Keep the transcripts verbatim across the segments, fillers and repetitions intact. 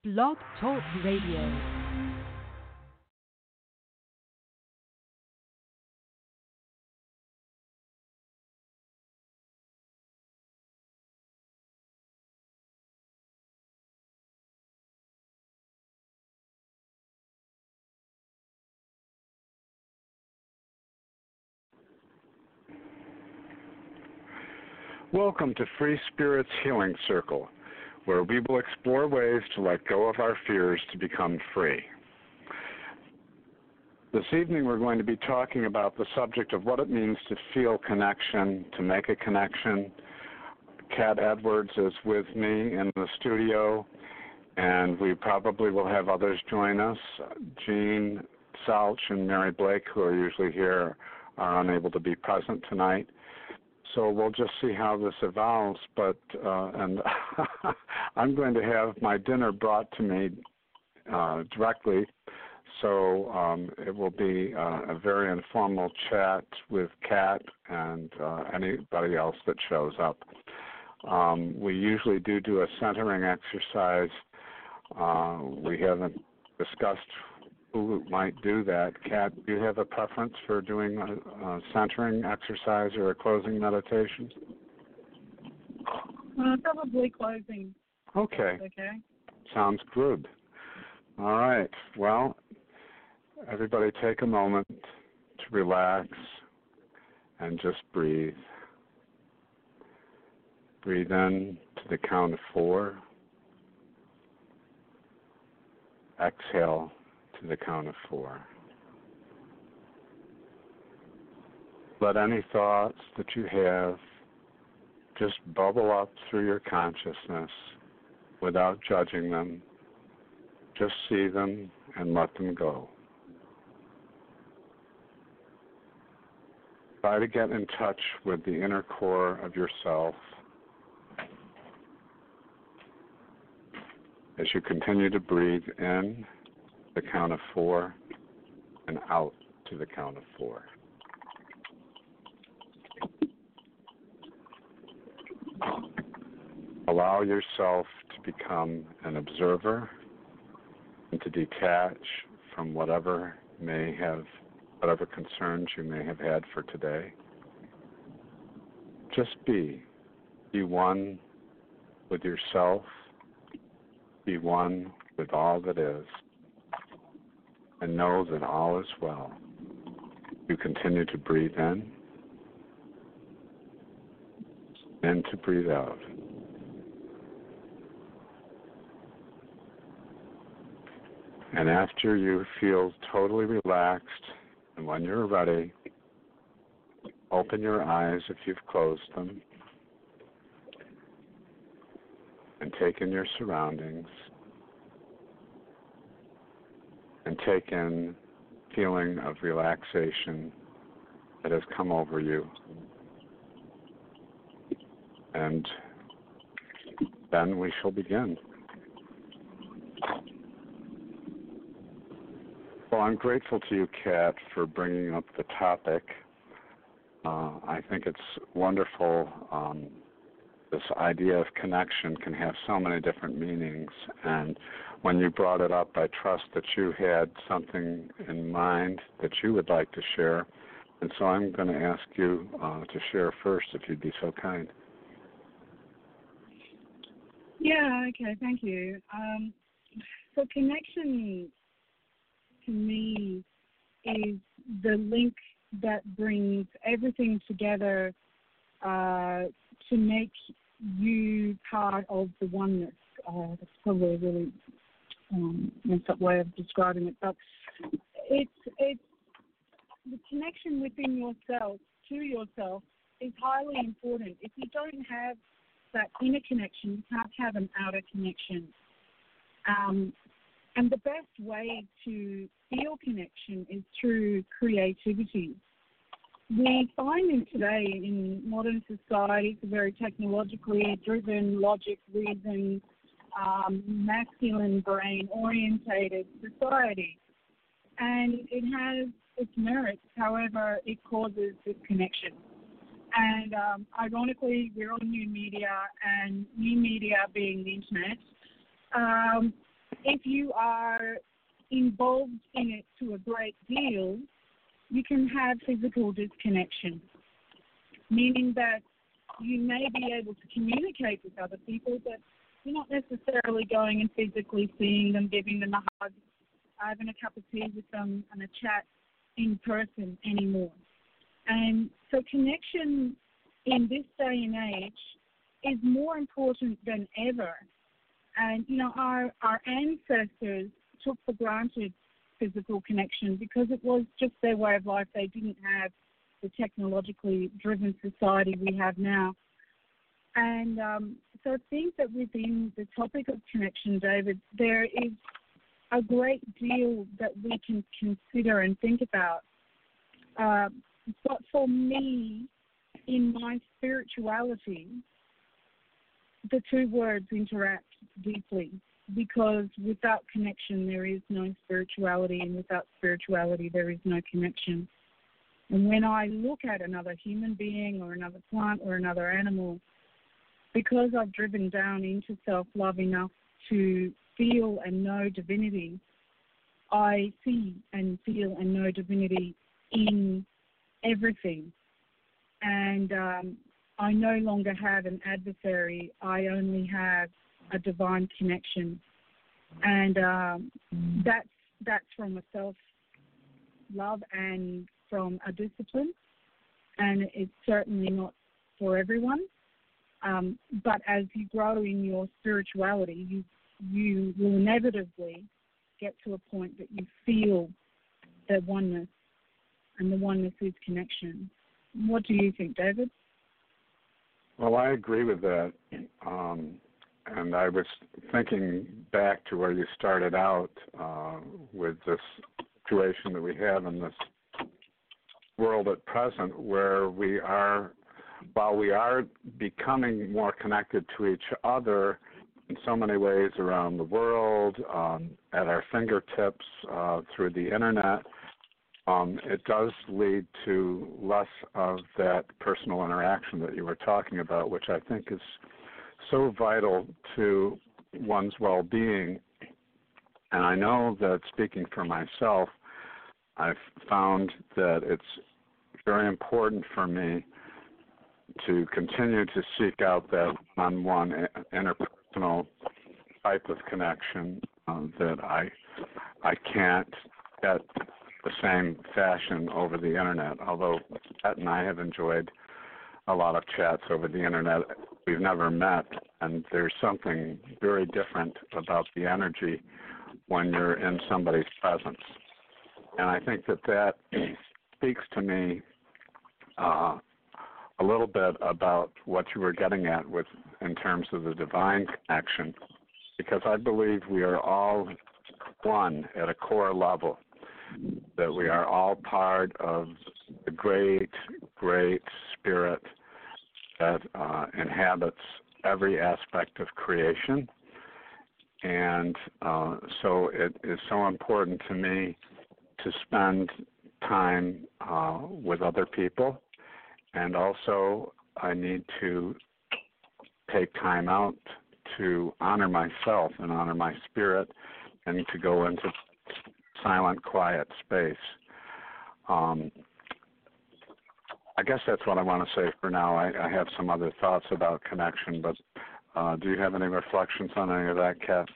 Blog Talk Radio. Welcome to Free Spirit's Healing Circle, where we will explore ways to let go of our fears to become free. This evening we're going to be talking about the subject of what it means to feel connection, to make a connection. Kat Edwards is with me in the studio, and we probably will have others join us. Jean Salch and Mary Blake, who are usually here, are unable to be present tonight. So we'll just see how this evolves, but uh, and I'm going to have my dinner brought to me uh, directly, so um, it will be uh, a very informal chat with Kat and uh, anybody else that shows up. Um, we usually do do a centering exercise. Uh, we haven't discussed who might do that. Kat, do you have a preference for doing a, a centering exercise or a closing meditation? Uh, probably closing. Okay. Okay. Sounds good. All right. Well, everybody take a moment to relax and just breathe. Breathe in to the count of four. Exhale to the count of four. Let any thoughts that you have just bubble up through your consciousness without judging them. Just see them and let them go. Try to get in touch with the inner core of yourself as you continue to breathe in the count of four and out to the count of four. Allow yourself to become an observer and to detach from whatever may have, whatever concerns you may have had for today. Just be. Be one with yourself. Be one with all that is. And know that all is well. You continue to breathe in and to breathe out. And after you feel totally relaxed, and when you're ready, open your eyes if you've closed them, and take in your surroundings. And take in feeling of relaxation that has come over you. And then we shall begin. Well, I'm grateful to you, Kat, for bringing up the topic. Uh, I think it's wonderful. Um, this idea of connection can have so many different meanings, and when you brought it up, I trust that you had something in mind that you would like to share, and so I'm going to ask you uh, to share first, if you'd be so kind. Yeah, okay, thank you. Um, so connection, to me, is the link that brings everything together uh, to make you part of the oneness. Uh, that's probably a really um, messed up way of describing it, but it's it's the connection within yourself to yourself is highly important. If you don't have that inner connection, you can't have an outer connection. Um, and the best way to feel connection is through creativity. We find in today, in modern society, it's a very technologically driven, logic, reason, um, masculine brain orientated society. And it has its merits, however, it causes disconnection. And um, ironically, we're on new media, and new media being the internet, um, if you are involved in it to a great deal, you can have physical disconnection, meaning that you may be able to communicate with other people, but you're not necessarily going and physically seeing them, giving them a hug, having a cup of tea with them and a chat in person anymore. And so connection in this day and age is more important than ever. And, you know, our, our ancestors took for granted physical connection because it was just their way of life. They didn't have the technologically driven society we have now. And um, so I think that within the topic of connection, David, there is a great deal that we can consider and think about. Uh, but for me, in my spirituality, the two words interact deeply, because without connection there is no spirituality, and without spirituality there is no connection. And when I look at another human being or another plant or another animal, because I've driven down into self-love enough to feel and know divinity, I see and feel and know divinity in everything. And um, I no longer have an adversary. I only have a divine connection. And um, that's, that's from a self-love and from a discipline. And it's certainly not for everyone. Um, but as you grow in your spirituality, you you will inevitably get to a point that you feel the oneness, and the oneness is connection. What do you think, David? Well, I agree with that. Um, and I was thinking back to where you started out uh, with this situation that we have in this world at present, where we are, while we are becoming more connected to each other in so many ways around the world, um, at our fingertips, uh, through the internet, um, it does lead to less of that personal interaction that you were talking about, which I think is so vital to one's well-being. And I know that, speaking for myself, I've found that it's very important for me to continue to seek out that one-on-one interpersonal type of connection um, that I I can't get the same fashion over the internet. Although Pat and I have enjoyed a lot of chats over the internet, we've never met, and there's something very different about the energy when you're in somebody's presence. And I think that that speaks to me uh, a little bit about what you were getting at with in terms of the divine connection, because I believe we are all one at a core level, that we are all part of the great, great spirit that uh, inhabits every aspect of creation. And uh, so it is so important to me to spend time uh, with other people. And also, I need to take time out to honor myself and honor my spirit, and to go into silent, quiet space. Um, I guess that's what I want to say for now. I, I have some other thoughts about connection, but uh, do you have any reflections on any of that, Kat?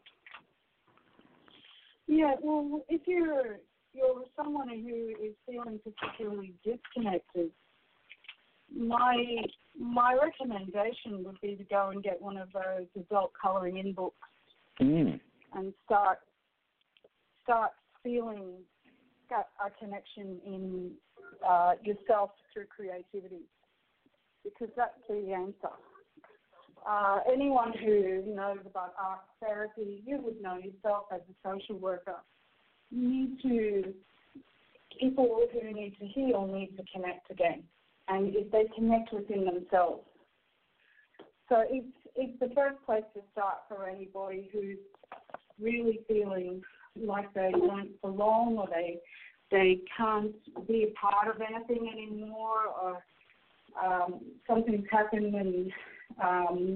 Yeah, well, if you're you're someone who is feeling particularly disconnected, my my recommendation would be to go and get one of those adult colouring in books mm. and start start feeling a connection in uh, yourself through creativity, because that's the answer. Uh, anyone who knows about art therapy, you would know yourself as a social worker. You need to, people who need to heal need to connect again, and if they connect within themselves. So it's, it's the first place to start for anybody who's really feeling like they don't belong, or they they can't be a part of anything anymore, or um, something's happened and um,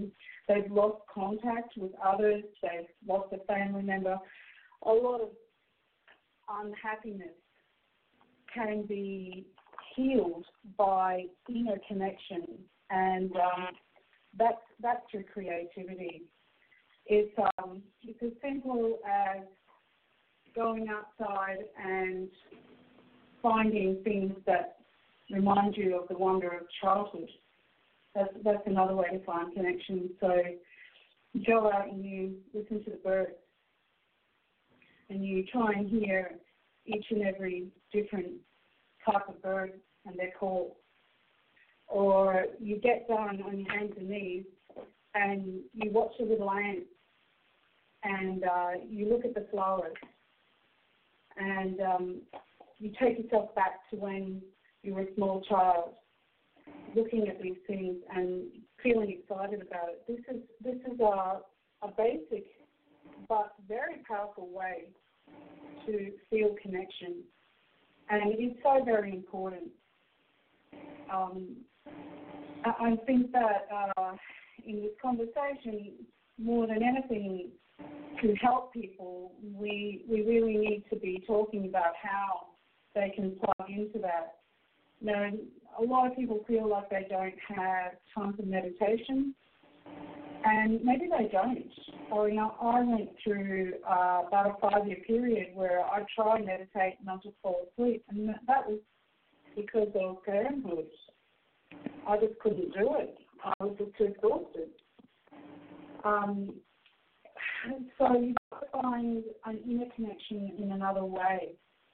they've lost contact with others, they've lost a family member. A lot of unhappiness can be healed by inner connection, and um, that's, that's through creativity. It's, um, it's as simple as going outside and finding things that remind you of the wonder of childhood. That's, that's another way to find connection. So you go out and you listen to the birds, and you try and hear each and every different type of bird and their call. Or you get down on your hands and knees and you watch the little ants, and uh, you look at the flowers, and um, you take yourself back to when you were a small child, looking at these things and feeling excited about it. This is this is a, a basic but very powerful way to feel connection, and it is so very important. Um, I, I think that uh, in this conversation, more than anything, to help people, we we really need to be talking about how they can plug into that. You know, a lot of people feel like they don't have time for meditation, and maybe they don't. Or, you know, I went through uh, about a five-year period where I tried to meditate and I just fall asleep, and that was because of parenthood. I just couldn't do it. I was just too exhausted. Um, so you've got to find an inner connection in another way.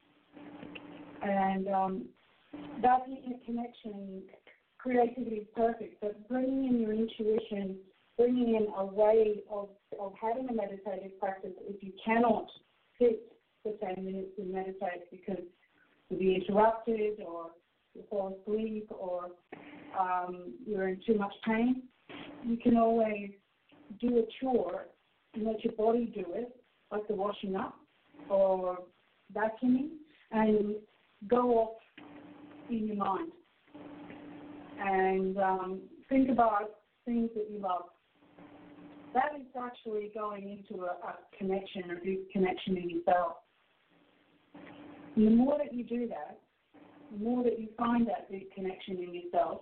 And um, that inner connection, creativity is perfect, but bringing in your intuition, bringing in a way of, of having a meditative practice, if you cannot sit for ten minutes and meditate because you'll be interrupted or you fall asleep or um, you're in too much pain, you can always do a chore and let your body do it, like the washing up or vacuuming, and go off in your mind and um, think about things that you love. That is actually going into a, a connection, a deep connection in yourself. And the more that you do that, the more that you find that deep connection in yourself,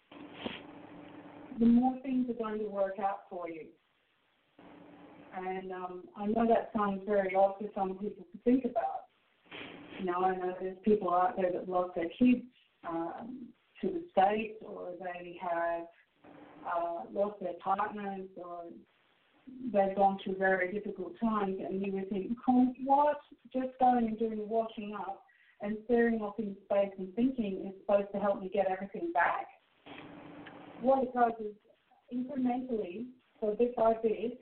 the more things are going to work out for you. And um, I know that sounds very odd for some people to think about. You know, I know there's people out there that lost their kids um, to the States, or they have uh, lost their partners, or they've gone through very difficult times, and you would think, oh, what? Just going and doing the washing up and staring off into space and thinking is supposed to help me get everything back. What it does is incrementally, so bit by bit,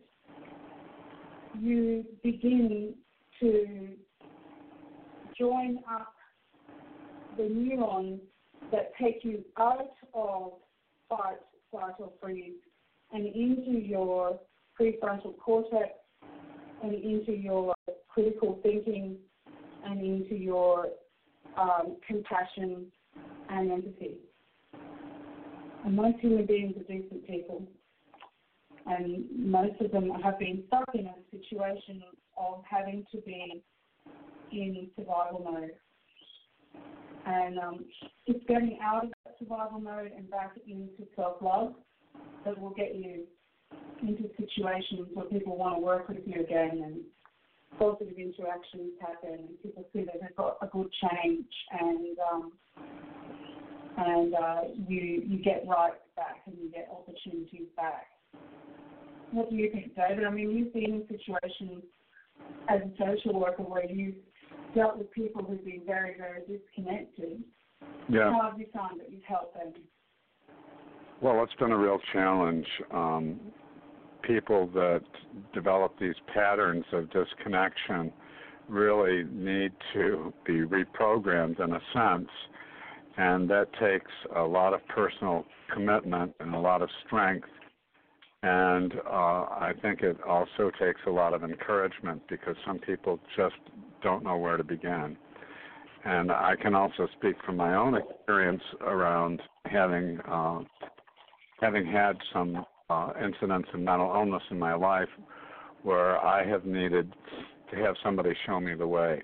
you begin to join up the neurons that take you out of fight, flight, or freeze and into your prefrontal cortex and into your critical thinking and into your um, compassion and empathy. And most human beings are decent people, and most of them have been stuck in a situation of having to be in survival mode. And um, it's getting out of that survival mode and back into self-love that will get you into situations where people want to work with you again and positive interactions happen and people see that they've got a good change, and um, and uh, you you get right back and you get opportunities back. What do you think, David? I mean, you've been in situations as a social worker where you've dealt with people who've been very, very disconnected. Yeah. How have you found that you've helped them? Well, it's been a real challenge. Um, people that develop these patterns of disconnection really need to be reprogrammed in a sense, and that takes a lot of personal commitment and a lot of strength. And uh, I think it also takes a lot of encouragement, because some people just don't know where to begin. And I can also speak from my own experience around having uh, having had some uh, uh, incidents of mental illness in my life where I have needed to have somebody show me the way.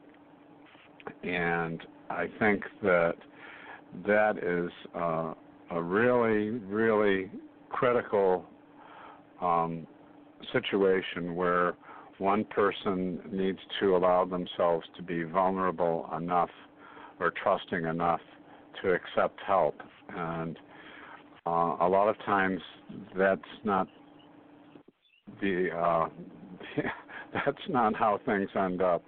And I think that that is uh, a really, really critical um, situation where one person needs to allow themselves to be vulnerable enough or trusting enough to accept help. And uh, a lot of times that's not the uh, that's not how things end up.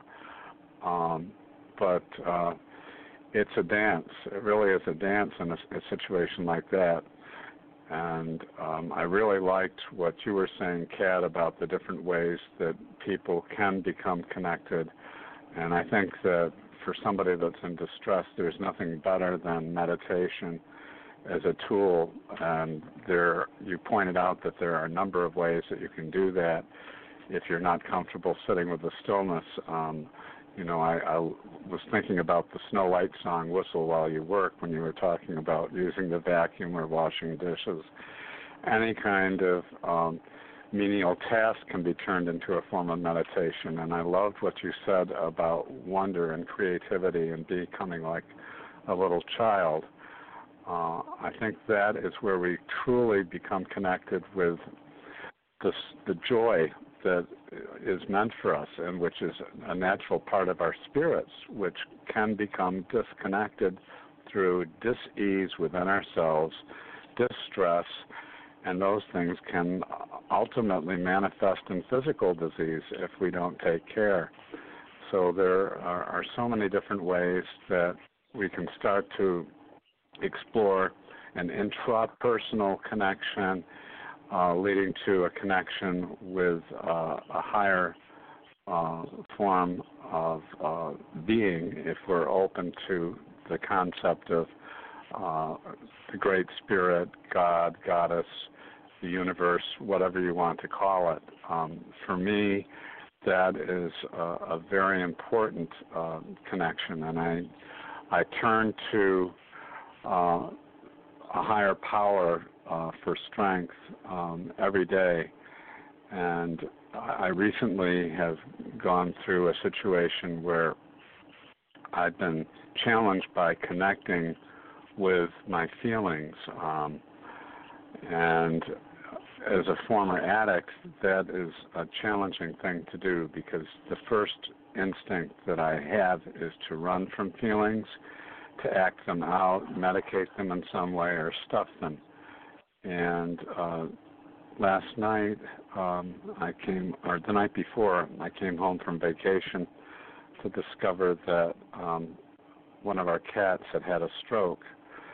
Um, but uh, it's a dance. It really is a dance in a, a situation like that. And um, I really liked what you were saying, Kat, about the different ways that people can become connected. And I think that for somebody that's in distress, there's nothing better than meditation as a tool. And there, you pointed out that there are a number of ways that you can do that if you're not comfortable sitting with the stillness. Um, you know, I, I was thinking about the Snow White song, Whistle While You Work, when you were talking about using the vacuum or washing dishes. Any kind of um, menial task can be turned into a form of meditation. And I loved what you said about wonder and creativity and becoming like a little child. Uh, I think that is where we truly become connected with this, the joy that is meant for us and which is a natural part of our spirits, which can become disconnected through dis-ease within ourselves, distress, and those things can ultimately manifest in physical disease if we don't take care. So there are, are so many different ways that we can start to explore an intrapersonal connection uh, leading to a connection with uh, a higher uh, form of uh, being if we're open to the concept of uh, the Great Spirit, God, Goddess, the universe, whatever you want to call it. Um, for me, that is a, a very important uh, connection, and I I turn to uh, a higher power uh, for strength um, every day. And I recently have gone through a situation where I've been challenged by connecting with my feelings. Um, and as a former addict, that is a challenging thing to do because the first instinct that I have is to run from feelings, to act them out, medicate them in some way, or stuff them. And uh, last night, um, I came, or the night before, I came home from vacation to discover that um, one of our cats had had a stroke.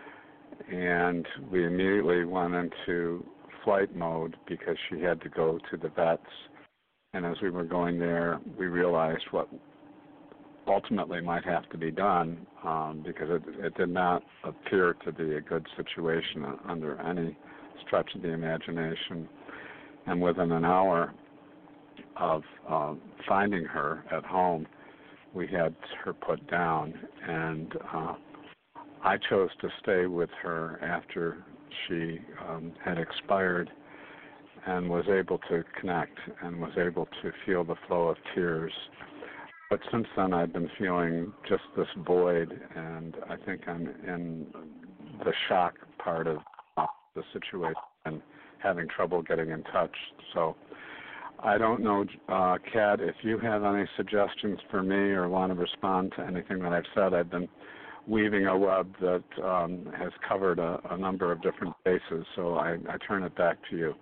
And we immediately went into flight mode because she had to go to the vets. And as we were going there, we realized what ultimately might have to be done um, because it, it did not appear to be a good situation under any stretch of the imagination. And within an hour of uh, finding her at home, we had her put down. And uh, I chose to stay with her after she um, had expired and was able to connect and was able to feel the flow of tears. But since then, I've been feeling just this void, and I think I'm in the shock part of the situation and having trouble getting in touch. So I don't know, uh, Kat, if you have any suggestions for me or want to respond to anything that I've said. I've been weaving a web that um, has covered a, a number of different bases, so I, I turn it back to you.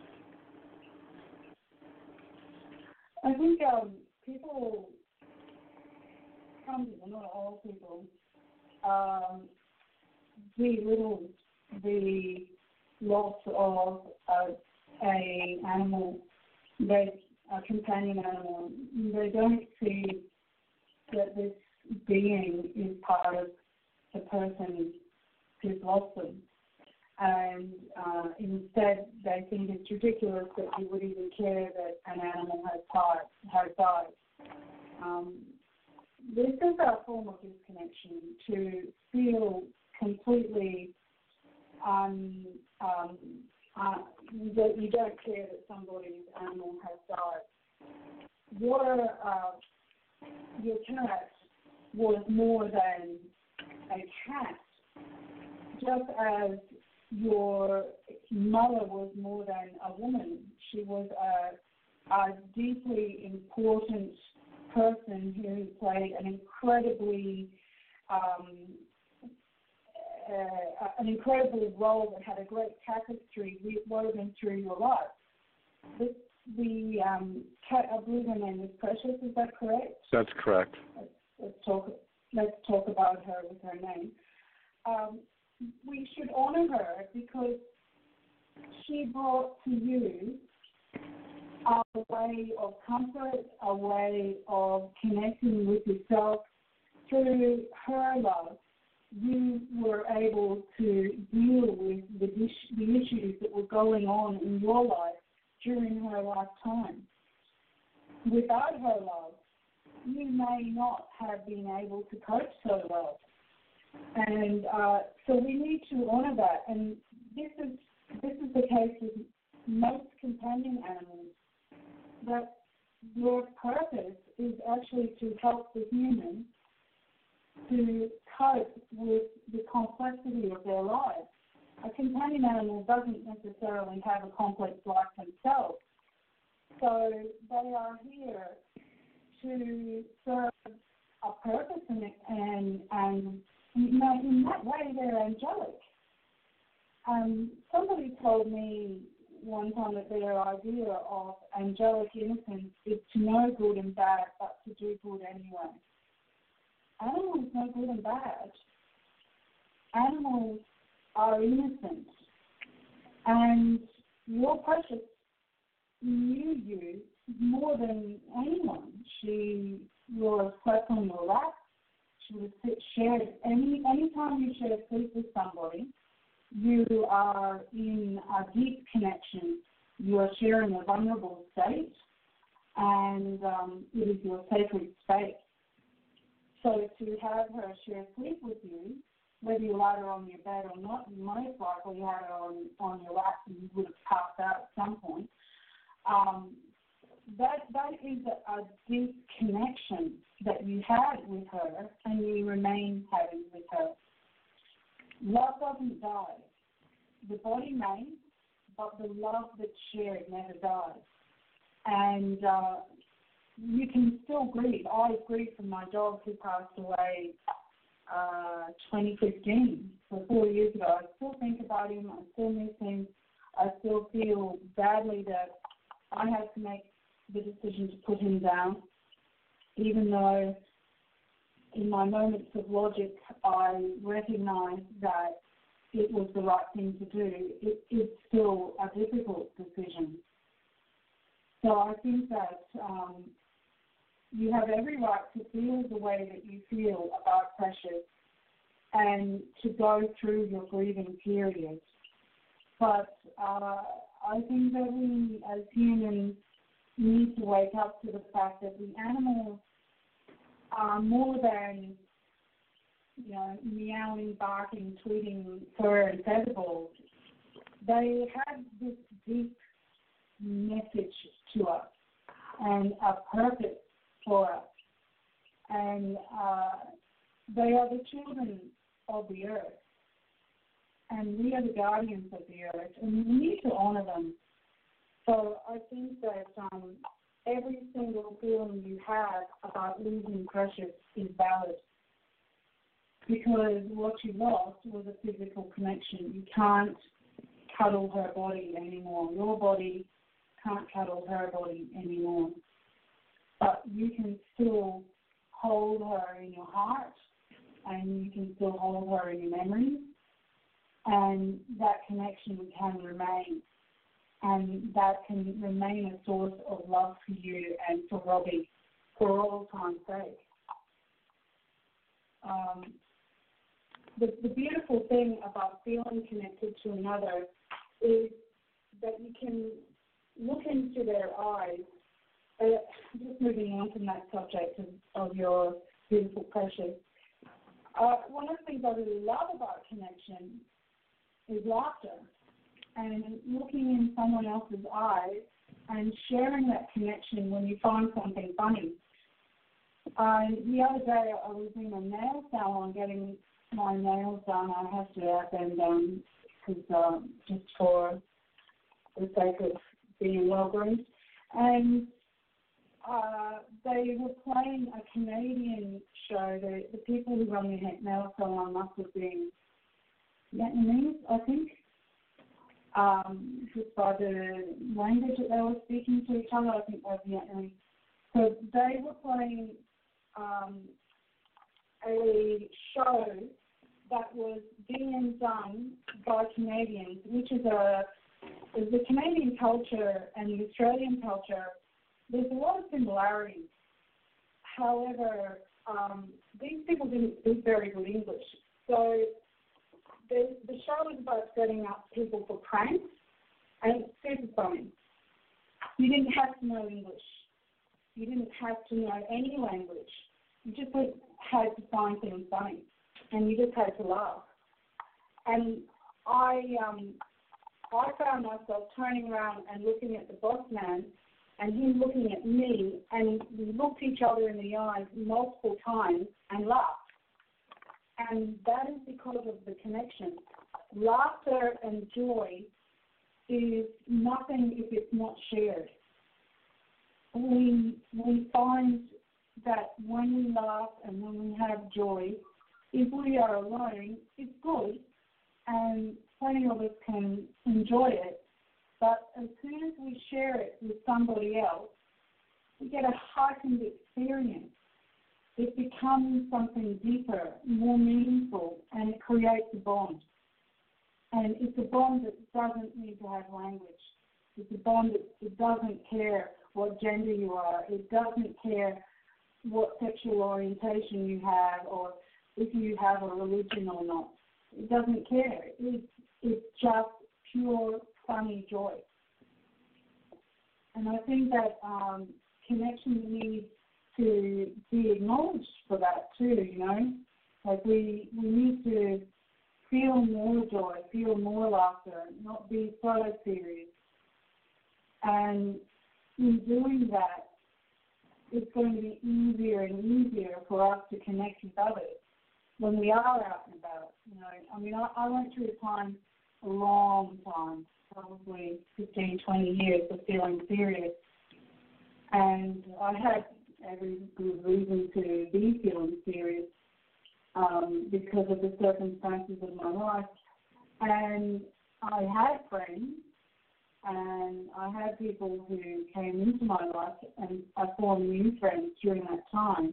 I think um, people, some people, not all people, um, belittle the loss of a, a animal, they, a companion animal. They don't see that this being is part of the person who's lost them. And uh, instead, they think it's ridiculous that you would even care that an animal has died. Has died. Um, this is a form of disconnection, to feel completely un, um, uh, that you don't care that somebody's animal has died. Your, uh, your cat was more than a cat, just as your mother was more than a woman. She was a, a deeply important person who played an incredibly um, uh, an incredible role that had a great tapestry woven through your life. The, the um, cat, I believe her name is Precious. Is that correct? That's correct. Let's, let's talk. Let's talk about her with her name. Um, we should honor her because she brought to you a way of comfort, a way of connecting with yourself. Through her love, you were able to deal with the, dis- the issues that were going on in your life during her lifetime. Without her love, you may not have been able to cope so well. And uh, so we need to honor that. And this is this is the case with most companion animals, that their purpose is actually to help the human to cope with the complexity of their lives. A companion animal doesn't necessarily have a complex life themselves. So they are here to serve a purpose, and, and, and you know, in that way they're angelic. Um, somebody told me one time that their idea of angelic innocence is to know good and bad, but to do good anyway. Animals know good and bad. Animals are innocent. And your Precious knew you more than anyone. She would have slept on your lap. She would have shared, any anytime you share sleep with somebody, you are in a deep connection. You are sharing a vulnerable state, and um, it is your sacred space. So to have her share sleep with you, whether you lie her on your bed or not, you most likely had her on, on your lap and you would have passed out at some point. Um, that that is a, a deep connection that you had with her and you remain having with her. Love doesn't die. The body may, but the love that's shared never dies. And uh, you can still grieve. I grieve for my dog who passed away uh, twenty fifteen, so four years ago. I still think about him. I still miss him. I still feel badly that I had to make the decision to put him down, even though in my moments of logic I recognize that it was the right thing to do. It, it's still a difficult decision. So I think that um, you have every right to feel the way that you feel about Precious and to go through your grieving period. But uh, I think that we as humans need to wake up to the fact that the animals are more than, you know, meowing, barking, tweeting, fur and feather balls. They have this deep message to us and a purpose for us. And uh, they are the children of the earth. And we are the guardians of the earth. And we need to honor them. So I think that um, every single feeling you have about losing Precious is valid. Because what you lost was a physical connection. You can't cuddle her body anymore. Your body can't cuddle her body anymore. But you can still hold her in your heart, and you can still hold her in your memories, and that connection can remain. And that can remain a source of love for you and for Robbie for all time's sake. Um, the, the beautiful thing about feeling connected to another is that you can look into their eyes. Uh, just moving on from that subject of, of your beautiful Precious. Uh, one of the things I really love about connection is laughter. and looking in someone else's eyes and sharing that connection when you find something funny. Uh, the other day I was in a nail salon getting my nails done. I have to have them done because um, just for the sake of being well-groomed. And uh, they were playing a Canadian show. The, the people who run the nail salon must have been Vietnamese, I think, um, just by the language that they were speaking to each other. I think they were Vietnamese. So they were playing um, a show that was being done by Canadians, which is a is the Canadian culture and the Australian culture. There's a lot of similarities. However, um, these people didn't speak very good English. So the, the show was about setting up people for pranks, and it's super funny. You didn't have to know English. You didn't have to know any language. You just had to find things funny, and you just had to laugh. And I, um, I found myself turning around and looking at the boss man, and him looking at me, and we looked each other in the eyes multiple times and laughed. And that is because of the connection. Laughter and joy is nothing if it's not shared. We, we find that when we laugh and when we have joy, if we are alone, it's good, and plenty of us can enjoy it. But as soon as we share it with somebody else, we get a heightened experience. It becomes something deeper, more meaningful, and it creates a bond. And it's a bond that doesn't need to have language. It's a bond that it doesn't care what gender you are. It doesn't care what sexual orientation you have or if you have a religion or not. It doesn't care. It's, it's just pure, funny joy. And I think that um, connection needs to be acknowledged for that too, you know. Like we, we need to feel more joy, feel more laughter, not be so serious. And in doing that, it's going to be easier and easier for us to connect with others when we are out and about. You know, I mean, I, I went through a time, a long time, probably fifteen, twenty years of feeling serious. And I had every good reason to be feeling serious um, because of the circumstances of my life. And I had friends, and I had people who came into my life, and I formed new friends during that time.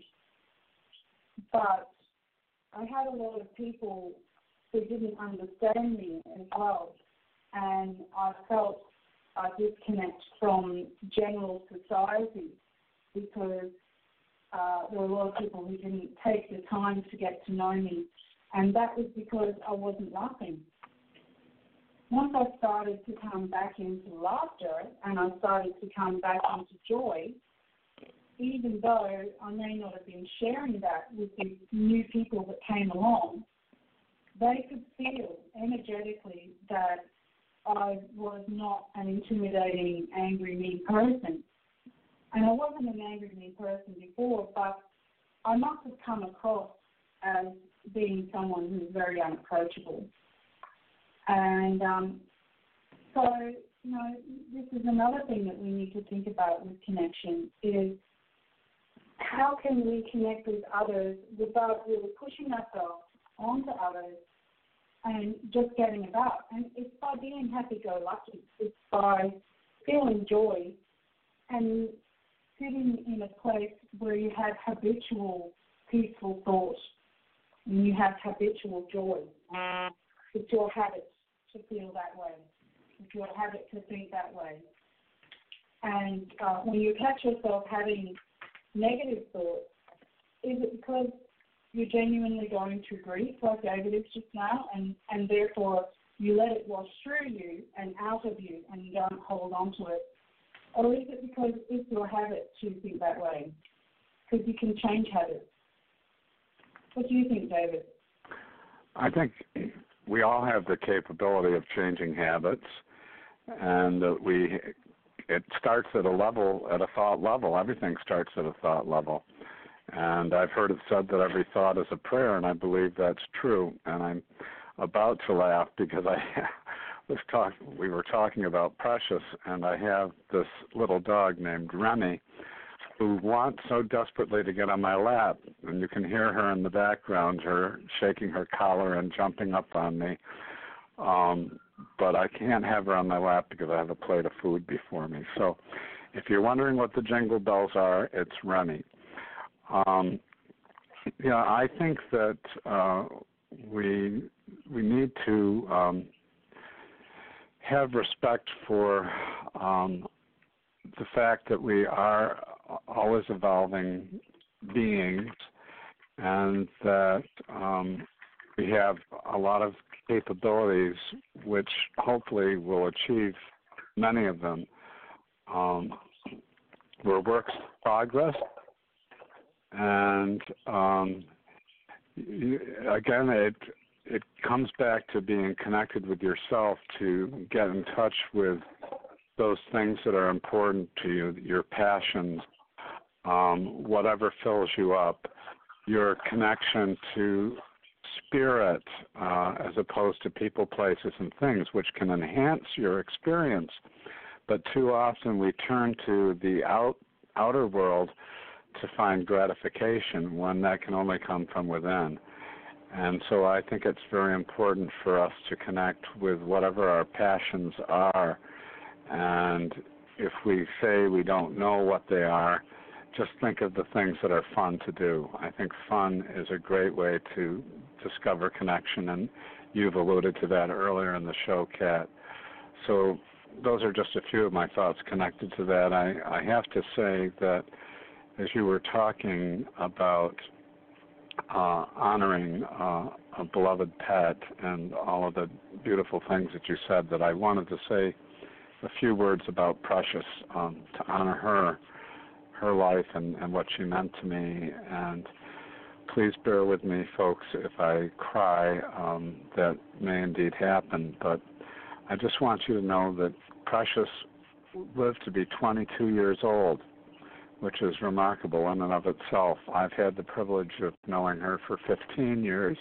But I had a lot of people who didn't understand me as well, and I felt a disconnect from general society because uh, there were a lot of people who didn't take the time to get to know me, and that was because I wasn't laughing. Once I started to come back into laughter and I started to come back into joy, even though I may not have been sharing that with the new people that came along, they could feel energetically that I was not an intimidating, angry, mean person. And I wasn't an angry, mean person before, but I must have come across as being someone who's very unapproachable. And um, so, you know, this is another thing that we need to think about with connection is how can we connect with others without really pushing ourselves onto others and just getting about. And it's by being happy-go-lucky. It's by feeling joy and sitting in a place where you have habitual peaceful thought and you have habitual joy. It's your habit to feel that way. It's your habit to think that way. And uh, when you catch yourself having negative thoughts, is it because you're genuinely going through grief, like David is just now, and, and therefore you let it wash through you and out of you and you don't hold on to it? Or is it because it's your habit to think that way? Because you can change habits. What do you think, David? I think we all have the capability of changing habits, and that we it starts at a level, at a thought level. Everything starts at a thought level. And I've heard it said that every thought is a prayer, and I believe that's true. And I'm about to laugh because I was talk, we were talking about Precious, and I have this little dog named Remy who wants so desperately to get on my lap, and you can hear her in the background, her shaking her collar and jumping up on me. Um, but I can't have her on my lap because I have a plate of food before me. So if you're wondering what the jingle bells are, it's Remy. Um, yeah, I think that uh, we we need to um, have respect for um, the fact that we are always evolving beings, and that um, we have a lot of capabilities which hopefully will achieve many of them. Um, we're works in progress, and um, you, again, it it comes back to being connected with yourself, to get in touch with those things that are important to you, your passions, um, whatever fills you up, your connection to spirit uh, as opposed to people, places, and things, which can enhance your experience. But too often we turn to the out, outer world to find gratification when that can only come from within. And so I think it's very important for us to connect with whatever our passions are. And if we say we don't know what they are, just think of the things that are fun to do. I think fun is a great way to discover connection, and you've alluded to that earlier in the show, Kat. So those are just a few of my thoughts connected to that. I, I have to say that as you were talking about uh, honoring uh, a beloved pet and all of the beautiful things that you said, that I wanted to say a few words about Precious, um, to honor her, her life and, and what she meant to me. And please bear with me, folks, if I cry. Um, that may indeed happen, but I just want you to know that Precious lived to be twenty-two years old, which is remarkable in and of itself. I've had the privilege of knowing her for fifteen years,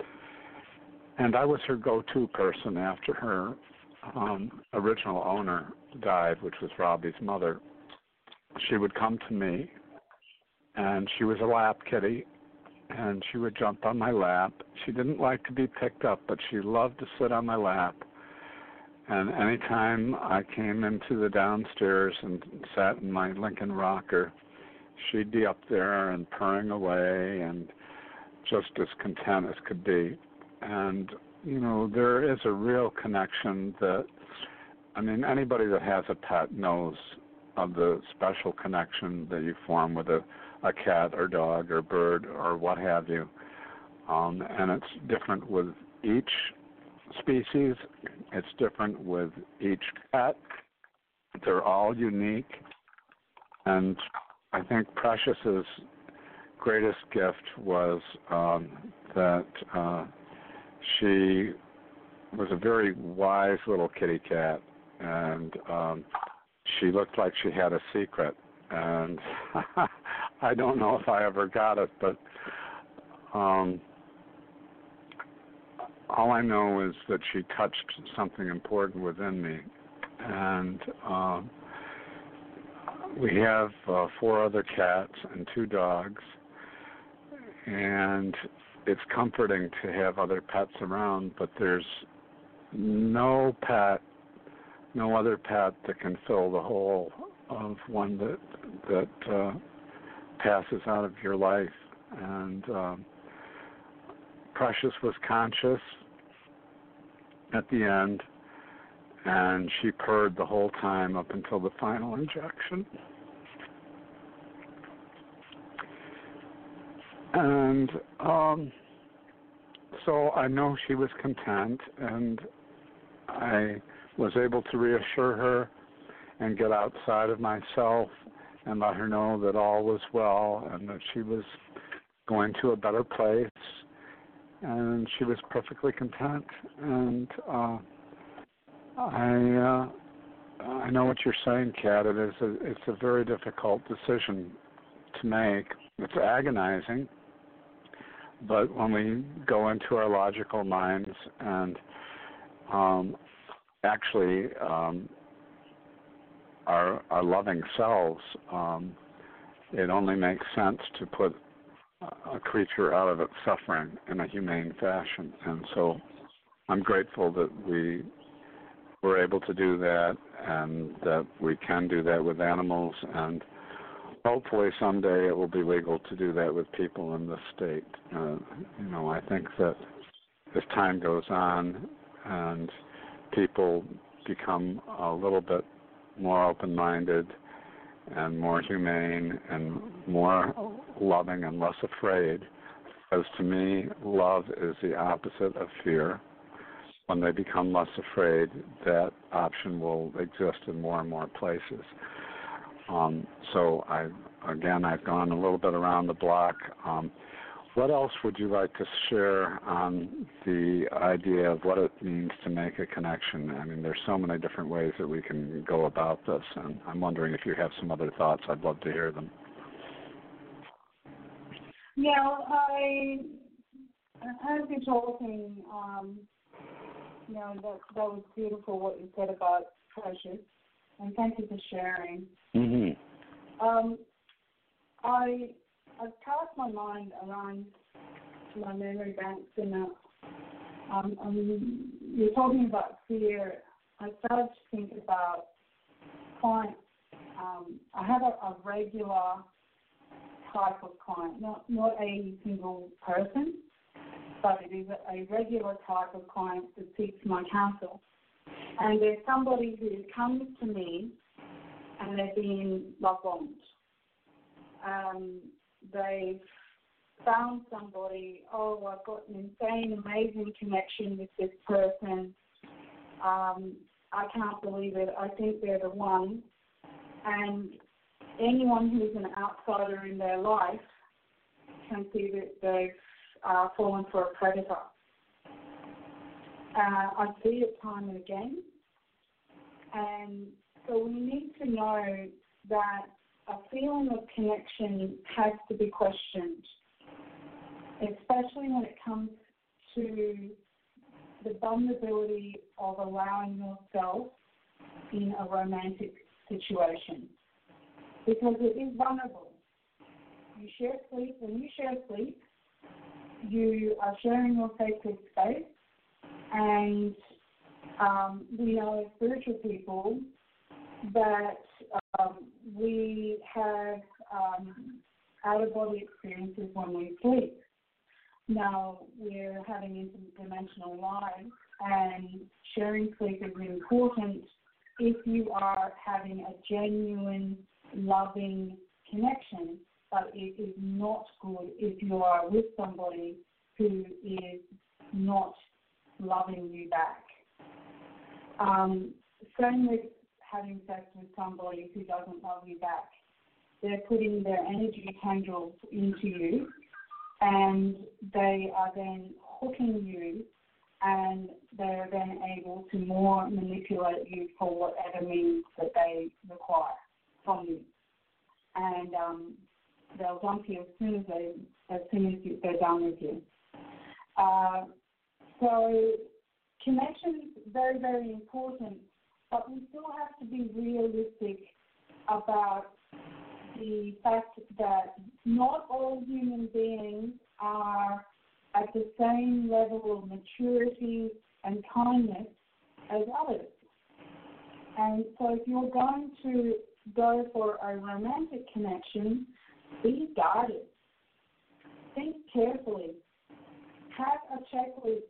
and I was her go-to person after her um, original owner died, which was Robbie's mother. She would come to me, and she was a lap kitty, and she would jump on my lap. She didn't like to be picked up, but she loved to sit on my lap. And anytime I came into the downstairs and sat in my Lincoln rocker, she'd be up there and purring away and just as content as could be. And, you know, there is a real connection that, I mean, anybody that has a pet knows of the special connection that you form with a, a cat or dog or bird or what have you. Um, and it's different with each species. It's different with each pet. They're all unique. And I think Precious's greatest gift was um, that uh, she was a very wise little kitty cat, and um, she looked like she had a secret. And I don't know if I ever got it, but um, all I know is that she touched something important within me. And um, we have uh, four other cats and two dogs, and it's comforting to have other pets around, but there's no pet, no other pet that can fill the hole of one that that uh, passes out of your life. And um, Precious was conscious at the end, and she purred the whole time up until the final injection. And um, so I know she was content, and I was able to reassure her and get outside of myself and let her know that all was well and that she was going to a better place, and she was perfectly content. And uh, I uh, I know what you're saying, Kat. It is a, it's a very difficult decision to make. It's agonizing, but when we go into our logical minds and um, actually um, our, our loving selves, um, it only makes sense to put a creature out of its suffering in a humane fashion. And so I'm grateful that we were able to do that and that we can do that with animals, and hopefully someday it will be legal to do that with people in this state. Uh, you know, I think that as time goes on and people become a little bit more open-minded and more humane and more loving and less afraid, because to me, love is the opposite of fear. When they become less afraid, that option will exist in more and more places. Um, so, I, again, I've gone a little bit around the block. Um, what else would you like to share on the idea of what it means to make a connection? I mean, there's so many different ways that we can go about this, and I'm wondering if you have some other thoughts. I'd love to hear them. Yeah, I, as you're talking, um, you know, that, that was beautiful what you said about Precious, and thank you for sharing. Mm-hmm. Um, I, I've cast my mind around my memory banks, and uh, um, um, you're talking about fear. I started to think about clients. Um, I have a, a regular type of client, not, not a single person, but it is a, a regular type of client that seeks my counsel. And there's somebody who comes to me and they're being love bombed. Um, they've found somebody, oh, I've got an insane, amazing connection with this person. Um, I can't believe it. I think they're the one. And anyone who's an outsider in their life can see that they've uh, fallen for a predator. Uh, I see it time and again. And so we need to know that a feeling of connection has to be questioned, especially when it comes to the vulnerability of allowing yourself in a romantic situation, because it is vulnerable. You share sleep. When you share sleep, you are sharing your sacred space, and um, we know as spiritual people that um, we have um, out-of-body experiences when we sleep. Now, we're having interdimensional lives, and sharing sleep is important if you are having a genuine, loving connection, but it is not good if you are with somebody who is not loving you back. Um, same with having sex with somebody who doesn't love you back. They're putting their energy tendrils into you, and they are then hooking you, and they're then able to more manipulate you for whatever means that they require from you. And um, they'll dump you as soon as they, as soon as you, they're done with you. Uh, so connection is very, very important, but we still have to be realistic about the fact that not all human beings are at the same level of maturity and kindness as others. And so if you're going to go for a romantic connection, be guided. Think carefully. Have a checklist.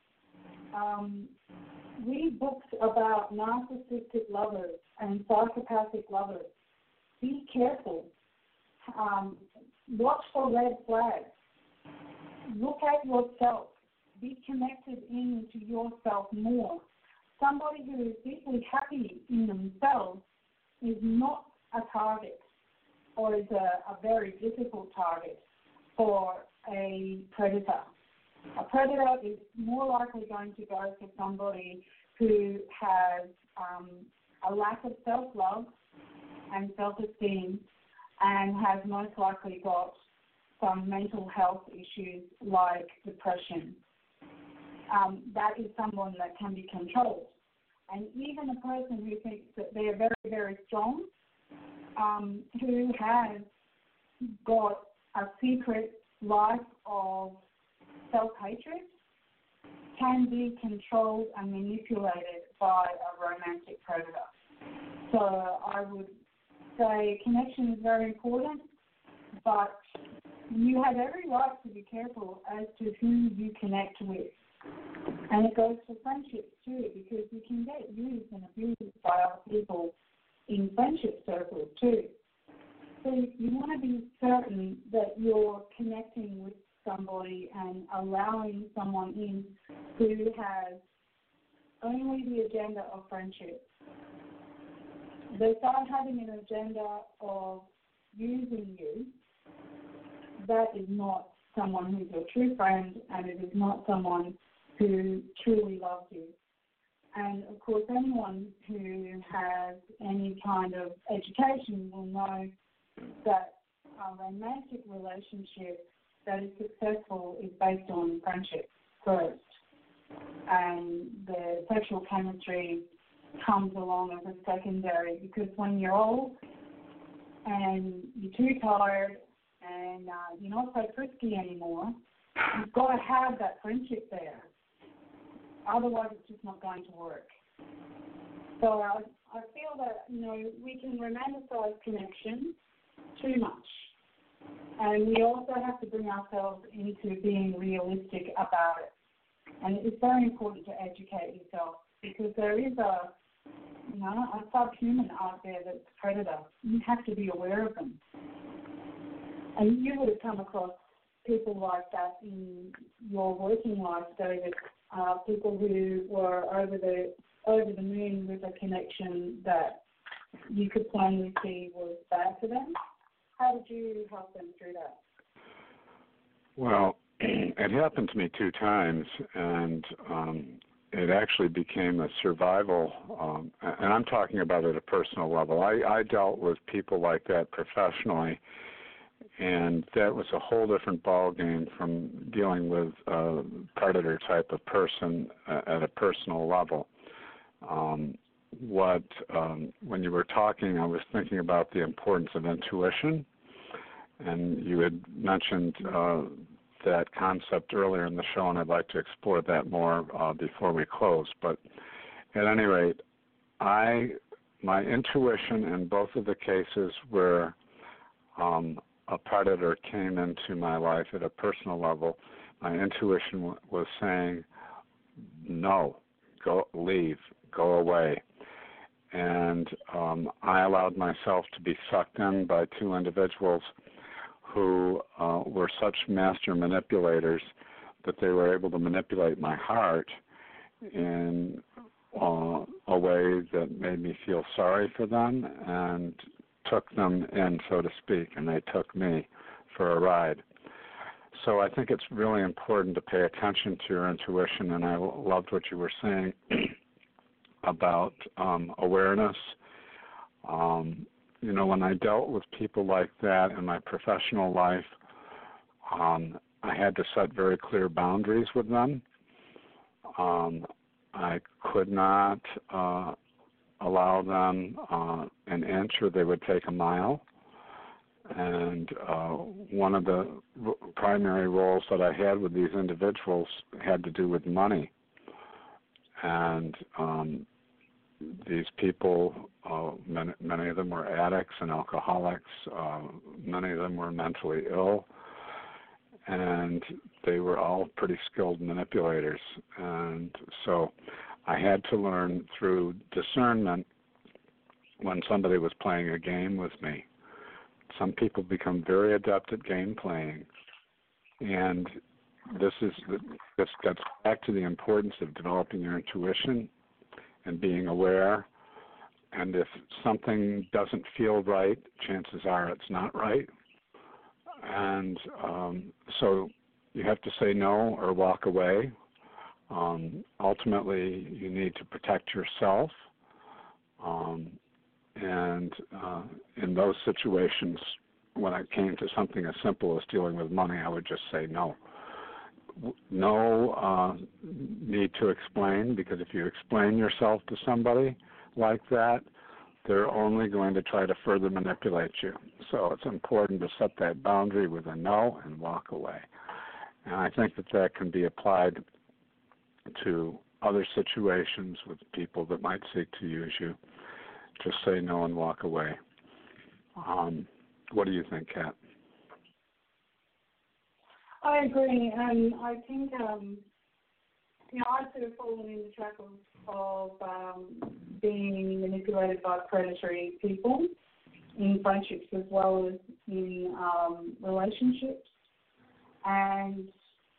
Um, read books about narcissistic lovers and psychopathic lovers. Be careful. Um, watch for red flags. Look at yourself. Be connected into yourself more. Somebody who is deeply happy in themselves is not a target, or is a, a very difficult target for a predator. A predator is more likely going to go for somebody who has um, a lack of self-love and self-esteem and has most likely got some mental health issues like depression. Um, that is someone that can be controlled. And even a person who thinks that they are very, very strong, um, who has got a secret life of self-hatred, can be controlled and manipulated by a romantic predator. So I would say connection is very important, but you have every right to be careful as to who you connect with. And it goes for friendships too, because you can get used and abused by other people in friendship circles too. So you want to be certain that you're connecting with somebody and allowing someone in who has only the agenda of friendship. They start having an agenda of using you. That is not someone who's your true friend, and it is not someone who truly loves you. And of course, anyone who has any kind of education will know that a romantic relationship that is successful is based on friendship first. And the sexual chemistry comes along as a secondary, because when you're old and you're too tired and uh, you're not so frisky anymore, you've got to have that friendship there. Otherwise, it's just not going to work. So I, I feel that, you know, we can romanticize connection too much. And we also have to bring ourselves into being realistic about it. And it's very important to educate yourself, because there is a, you know, a subhuman out there that's a predator. You have to be aware of them. And you would have come across people like that in your working life, David. Uh, people who were over the over the moon with a connection that you could plainly see was bad for them. How did you help them through that? Well, it happened to me two times, and um, it actually became a survival, um, and I'm talking about at a personal level. I, I dealt with people like that professionally, and that was a whole different ballgame from dealing with a predator type of person at a personal level. Um, what um, when you were talking, I was thinking about the importance of intuition, and you had mentioned uh, that concept earlier in the show, and I'd like to explore that more uh, before we close. But at any rate, I my intuition in both of the cases where um, a predator came into my life at a personal level, my intuition w- was saying, no, go, leave, go away. And um, I allowed myself to be sucked in by two individuals who uh, were such master manipulators that they were able to manipulate my heart in uh, a way that made me feel sorry for them and took them in, so to speak, and they took me for a ride. So I think it's really important to pay attention to your intuition, and I loved what you were saying about um, awareness. Um, you know, when I dealt with people like that in my professional life, um, I had to set very clear boundaries with them. Um, I could not uh, allow them uh, an inch or they would take a mile. And uh, one of the r- primary roles that I had with these individuals had to do with money. And um, these people, uh, many, many of them were addicts and alcoholics. Uh, many of them were mentally ill. And they were all pretty skilled manipulators. And so I had to learn through discernment when somebody was playing a game with me. Some people become very adept at game playing, and this is this gets back to the importance of developing your intuition and being aware. And if something doesn't feel right, chances are it's not right. And um, so you have to say no or walk away. Um, ultimately, you need to protect yourself. Um, and uh, in those situations, when it came to something as simple as dealing with money, I would just say no. No uh, need to explain, because if you explain yourself to somebody like that, they're only going to try to further manipulate you. So it's important to set that boundary with a no and walk away. And I think that that can be applied to other situations with people that might seek to use you. Just say no and walk away. Um, what do you think, Kat? I agree, and I think um, you know I've sort of fallen in the trap of, of um, being manipulated by predatory people in friendships as well as in um, relationships, and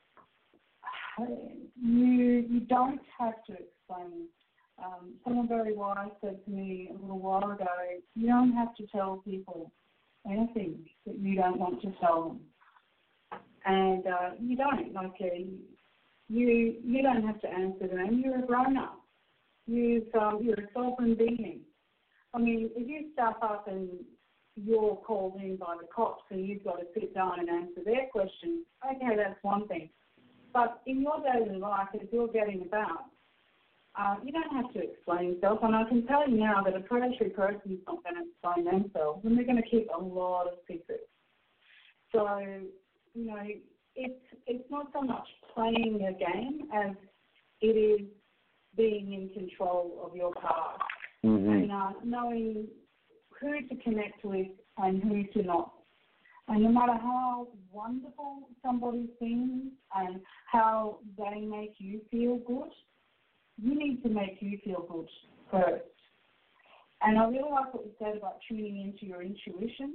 you you don't have to explain. Um, someone very wise said to me a little while ago, you don't have to tell people anything that you don't want to tell them. And uh, you don't, like, uh, you you don't have to answer them. You're a grown-up. You've, um, you're a sovereign being. I mean, if you stuff up and you're called in by the cops and you've got to sit down and answer their questions, okay, that's one thing. But in your daily life, as you're getting about, uh, you don't have to explain yourself. And I can tell you now that a predatory person is not going to explain themselves, and they're going to keep a lot of secrets. So, you know, it's it's not so much playing a game as it is being in control of your past mm-hmm. and uh, knowing who to connect with and who to not. And no matter how wonderful somebody seems and how they make you feel good, you need to make you feel good first. And I really like what you said about tuning into your intuition.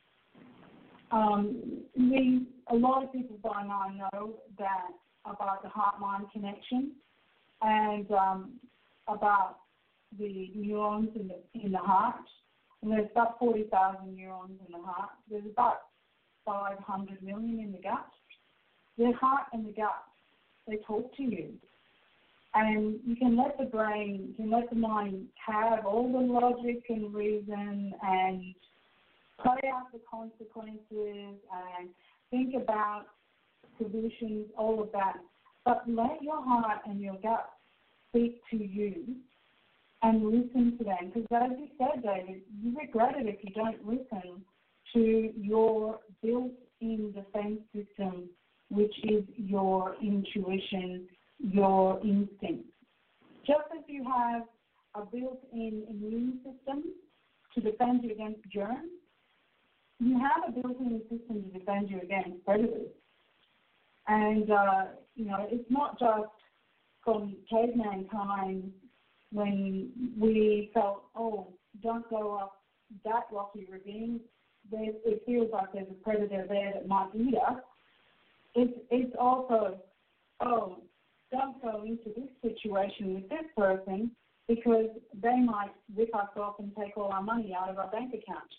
Um, we, a lot of people by now know that about the heart-mind connection and um, about the neurons in the in the heart. And there's about forty thousand neurons in the heart. There's about five hundred million in the gut. The heart and the gut, they talk to you. And you can let the brain, you can let the mind have all the logic and reason and play out the consequences and think about solutions, all of that. But let your heart and your gut speak to you and listen to them. Because as you said, David, you regret it if you don't listen to your built-in defense system, which is your intuition, your instinct. Just as you have a built-in immune system to defend you against germs, you have a built-in system to defend you against predators. And, uh, you know, it's not just from caveman times when we felt, oh, don't go up that rocky ravine. There, it feels like there's a predator there that might eat us. It's, it's also, oh, don't go into this situation with this person because they might rip us off and take all our money out of our bank account.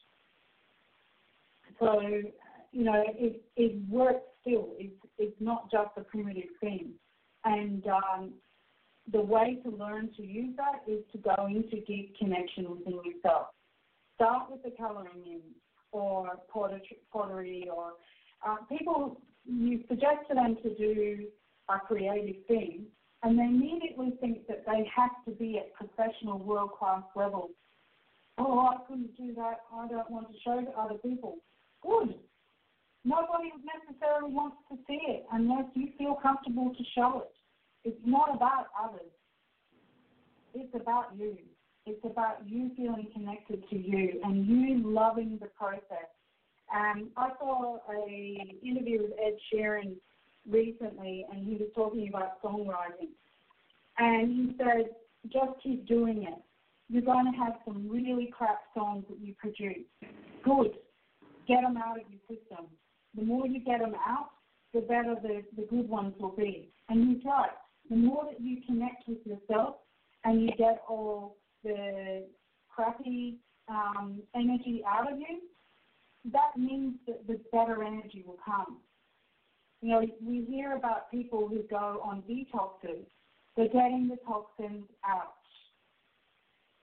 So, you know, it, it works still. It's, it's not just a primitive thing. And um, the way to learn to use that is to go into deep connection within yourself. Start with the colouring in or pottery or uh, people, you suggest to them to do a creative thing and they immediately think that they have to be at professional world-class level. Oh, I couldn't do that. I don't want to show to other people. Good. Nobody necessarily wants to see it unless you feel comfortable to show it. It's not about others. It's about you. It's about you feeling connected to you and you loving the process. Um, I saw an interview with Ed Sheeran recently, and he was talking about songwriting. And he said, just keep doing it. You're going to have some really crap songs that you produce. Good. Get them out of your system. The more you get them out, the better the, the good ones will be. And he's right. The more that you connect with yourself and you get all the crappy um, energy out of you, that means that the better energy will come. You know, we hear about people who go on detoxes. They're getting the toxins out.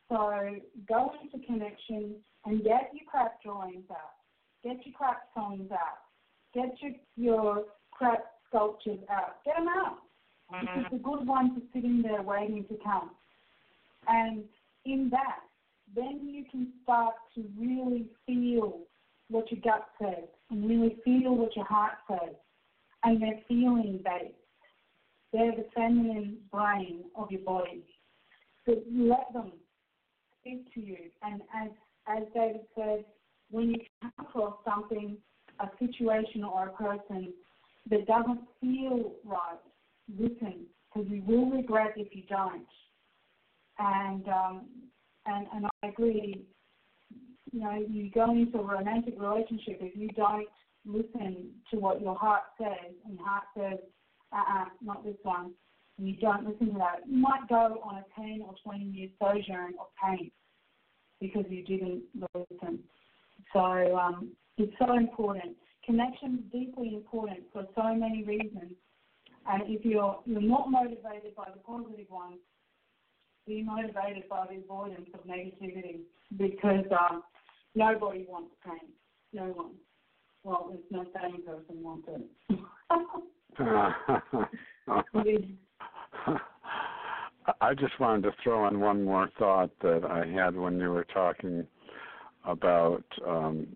So go into connection and get your crap drawings out, get your crap songs out, get your, your crap sculptures out, get them out. Because the good ones are sitting there waiting to come. And in that, then you can start to really feel what your gut says and really feel what your heart says. And they're feeling based. They're the feminine brain of your body. So let them speak to you. And as, as David said, when you come across something, a situation or a person that doesn't feel right, listen, because you will regret if you don't. And um, and and I agree. You know, you go into a romantic relationship if you don't listen to what your heart says, and your heart says, uh-uh, not this one. And you don't listen to that. You might go on a ten or twenty year sojourn of pain because you didn't listen. So um, it's so important. Connection is deeply important for so many reasons. And if you're you're not motivated by the positive ones, be motivated by the avoidance of negativity, because um, nobody wants pain. No one. Well, it's no sane person wants it. I just wanted to throw in one more thought that I had when you were talking about um,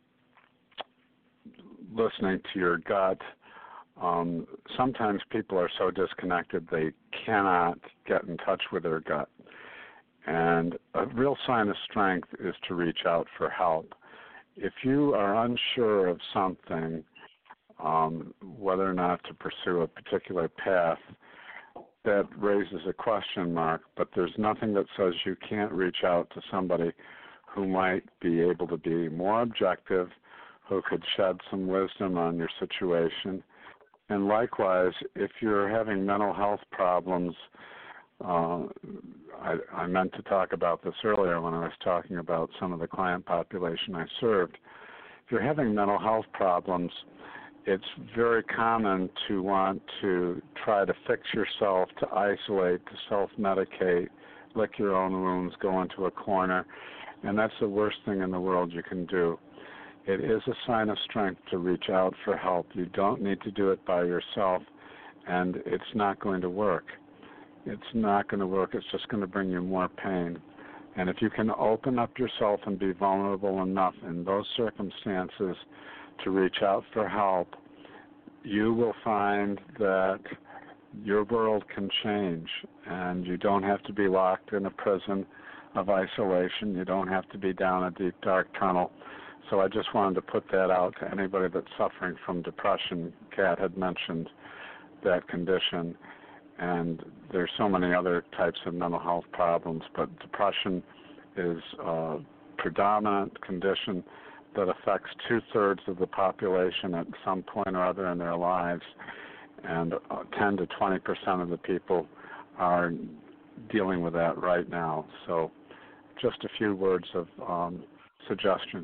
listening to your gut. Um, sometimes people are so disconnected they cannot get in touch with their gut. And a real sign of strength is to reach out for help. If you are unsure of something, um, whether or not to pursue a particular path, that raises a question mark, but there's nothing that says you can't reach out to somebody who might be able to be more objective, who could shed some wisdom on your situation. And likewise, if you're having mental health problems, uh, I, I meant to talk about this earlier when I was talking about some of the client population I served. If you're having mental health problems, it's very common to want to try to fix yourself, to isolate, to self-medicate, lick your own wounds, go into a corner, and that's the worst thing in the world you can do. It is a sign of strength to reach out for help. You don't need to do it by yourself, and it's not going to work. It's not going to work. It's just going to bring you more pain. And if you can open up yourself and be vulnerable enough in those circumstances to reach out for help, you will find that your world can change, and you don't have to be locked in a prison of isolation. You don't have to be down a deep, dark tunnel. So I just wanted to put that out to anybody that's suffering from depression. Kat had mentioned that condition, and there's so many other types of mental health problems, but depression is a predominant condition that affects two-thirds of the population at some point or other in their lives, and uh, ten to twenty percent of the people are dealing with that right now. So just a few words of um, suggestion.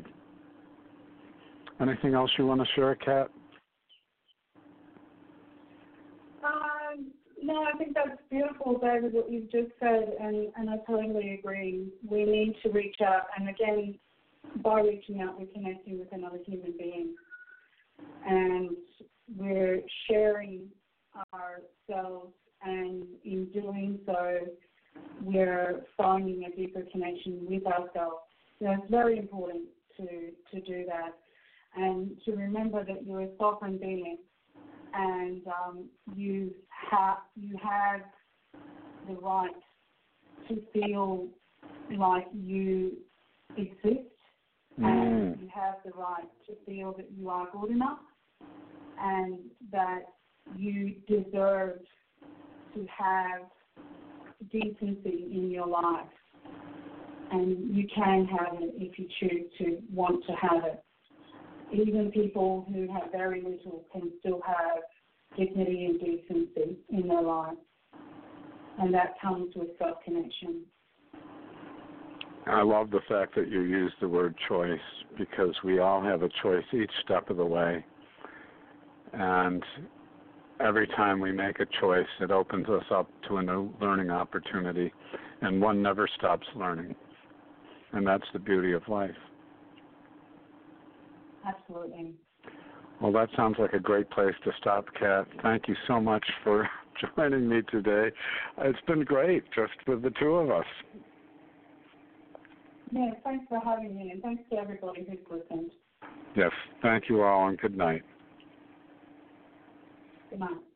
Anything else you want to share, Kat? Um, no, I think that's beautiful, David, what you've just said, and, and I totally agree. We need to reach out, and again, by reaching out, we're connecting with another human being, and we're sharing ourselves, and in doing so, we're finding a deeper connection with ourselves. So it's very important to, to do that, and to remember that you're a sovereign being, and um, you have you have the right to feel like you exist. And Mm. you have the right to feel that you are good enough and that you deserve to have decency in your life. And you can have it if you choose to want to have it. Even people who have very little can still have dignity and decency in their life. And that comes with self-connection. I love the fact that you use the word choice, because we all have a choice each step of the way. And every time we make a choice, it opens us up to a new learning opportunity, and one never stops learning. and that's the beauty of life. Absolutely. Well, that sounds like a great place to stop, Kat. Thank you so much for joining me today. It's been great just with the two of us. Yeah, thanks for having me, and thanks to everybody who's listened. Yes, thank you all, and good night. Good night.